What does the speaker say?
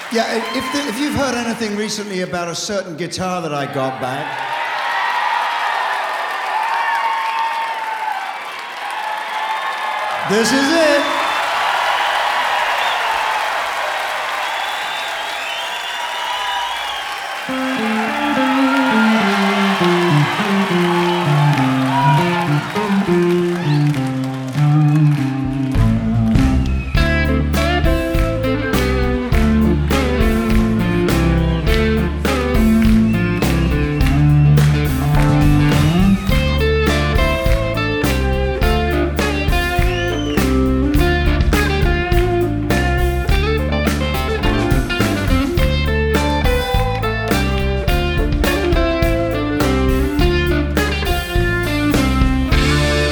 Yeah, if you've heard anything recently about a certain guitar that I got back, this is it.